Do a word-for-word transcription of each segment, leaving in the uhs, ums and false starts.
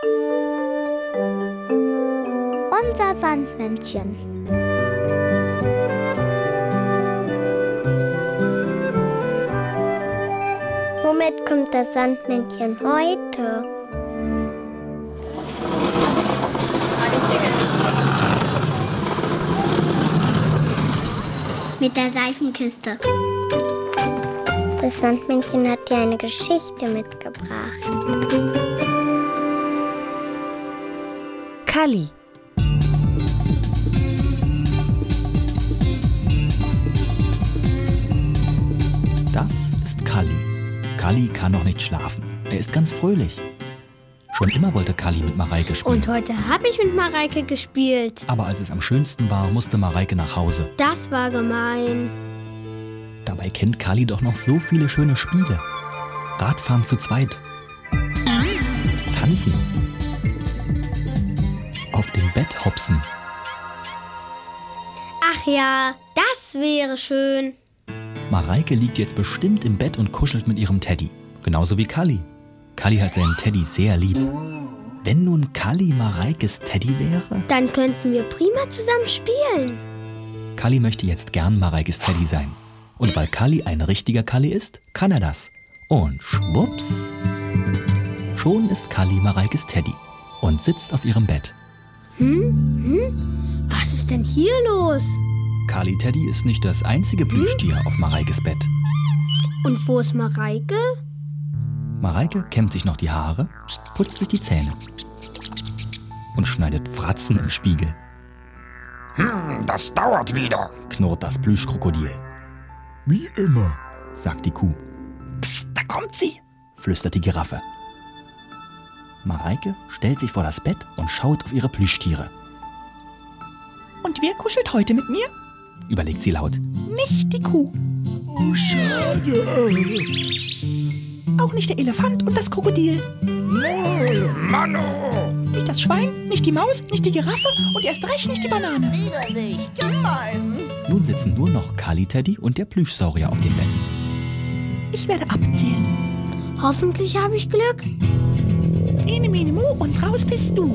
Unser Sandmännchen. Womit kommt das Sandmännchen heute? Mit der Seifenkiste. Das Sandmännchen hat dir eine Geschichte mitgebracht. Kalli. Das ist Kalli. Kalli kann noch nicht schlafen. Er ist ganz fröhlich. Schon immer wollte Kalli mit Mareike spielen. Und heute habe ich mit Mareike gespielt. Aber als es am schönsten war, musste Mareike nach Hause. Das war gemein. Dabei kennt Kalli doch noch so viele schöne Spiele. Radfahren zu zweit. Tanzen. Auf dem Bett hopsen. Ach ja, das wäre schön. Mareike liegt jetzt bestimmt im Bett und kuschelt mit ihrem Teddy. Genauso wie Kalli. Kalli hat seinen Teddy sehr lieb. Wenn nun Kalli Mareikes Teddy wäre? Dann könnten wir prima zusammen spielen. Kalli möchte jetzt gern Mareikes Teddy sein. Und weil Kalli ein richtiger Kalli ist, kann er das. Und schwupps. Schon ist Kalli Mareikes Teddy und sitzt auf ihrem Bett. Hm? Hm? Was ist denn hier los? Kalli Teddy ist nicht das einzige Plüschtier auf Mareikes Bett. Und wo ist Mareike? Mareike kämmt sich noch die Haare, putzt sich die Zähne und schneidet Fratzen im Spiegel. Hm, das dauert wieder, knurrt das Plüschkrokodil. Wie immer, sagt die Kuh. Psst, da kommt sie, flüstert die Giraffe. Mareike stellt sich vor das Bett und schaut auf ihre Plüschtiere. Und wer kuschelt heute mit mir? Überlegt sie laut. Nicht die Kuh. Oh, schade. Auch nicht der Elefant und das Krokodil. Mano! Nicht das Schwein, nicht die Maus, nicht die Giraffe und erst recht nicht die Banane. Wieder nicht. Gemein. Nun sitzen nur noch Kalli Teddy und der Plüschsaurier auf dem Bett. Ich werde abzählen. Hoffentlich habe ich Glück. Ene, mene, mu und raus bist du.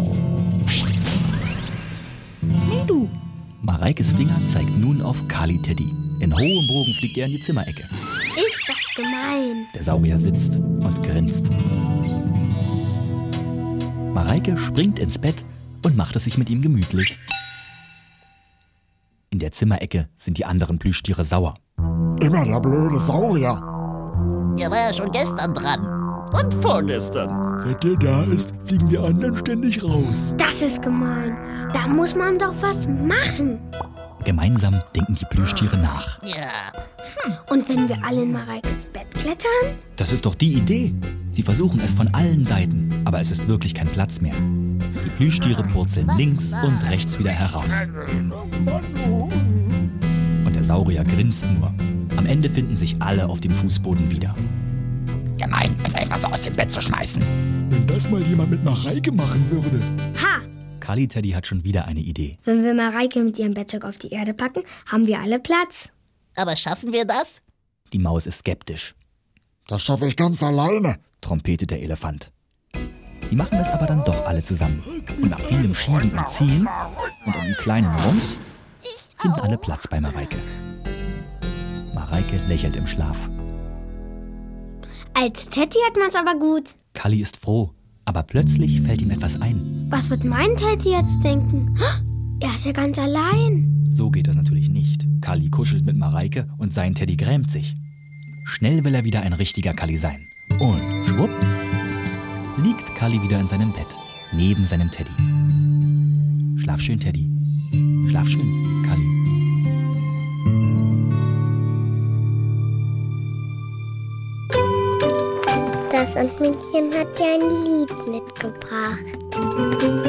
Nee, du. Mareikes Finger zeigt nun auf Kalli Teddy. In hohem Bogen fliegt er in die Zimmerecke. Ist das gemein. Der Saurier sitzt und grinst. Mareike springt ins Bett und macht es sich mit ihm gemütlich. In der Zimmerecke sind die anderen Plüschtiere sauer. Immer der blöde Saurier. Der war ja schon gestern dran. Und vorgestern. Seit der da ist, fliegen die anderen ständig raus. Das ist gemein. Da muss man doch was machen. Gemeinsam denken die Plüschtiere nach. Ja. Und wenn wir alle in Mareikes Bett klettern? Das ist doch die Idee. Sie versuchen es von allen Seiten, aber es ist wirklich kein Platz mehr. Die Plüschtiere purzeln links und rechts wieder heraus. Und der Saurier grinst nur. Am Ende finden sich alle auf dem Fußboden wieder. Gemein, uns einfach so aus dem Bett zu schmeißen. Wenn das mal jemand mit Mareike machen würde. Ha! Kalli Teddy hat schon wieder eine Idee. Wenn wir Mareike mit ihrem Bettzeug auf die Erde packen, haben wir alle Platz. Aber schaffen wir das? Die Maus ist skeptisch. Das schaffe ich ganz alleine, trompetet der Elefant. Sie machen es aber dann doch alle zusammen. Und nach vielem Schieben und Ziehen und einem kleinen Rums finden alle Platz bei Mareike. Mareike lächelt im Schlaf. Als Teddy hat man's aber gut. Kalli ist froh, aber plötzlich fällt ihm etwas ein. Was wird mein Teddy jetzt denken? Er ist ja ganz allein. So geht das natürlich nicht. Kalli kuschelt mit Mareike und sein Teddy grämt sich. Schnell will er wieder ein richtiger Kalli sein. Und schwupps, liegt Kalli wieder in seinem Bett, neben seinem Teddy. Schlaf schön, Teddy. Schlaf schön, Kalli. Das Sandmännchen hat dir ein Lied mitgebracht.